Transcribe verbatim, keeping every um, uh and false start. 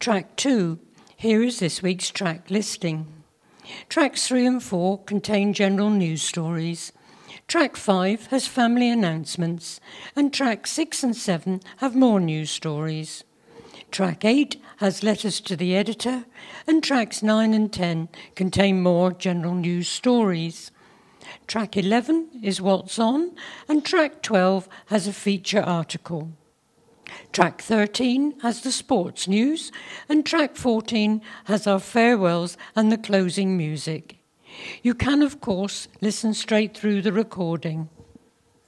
Track two, here is this week's track listing. Tracks three and four contain general news stories. Track five has family announcements, and track six and seven have more news stories. Track eight has letters to the editor, and tracks nine and ten contain more general news stories. Track eleven is What's On, and track twelve has a feature article. Track thirteen has the sports news, and track fourteen has our farewells and the closing music. You can, of course, listen straight through the recording.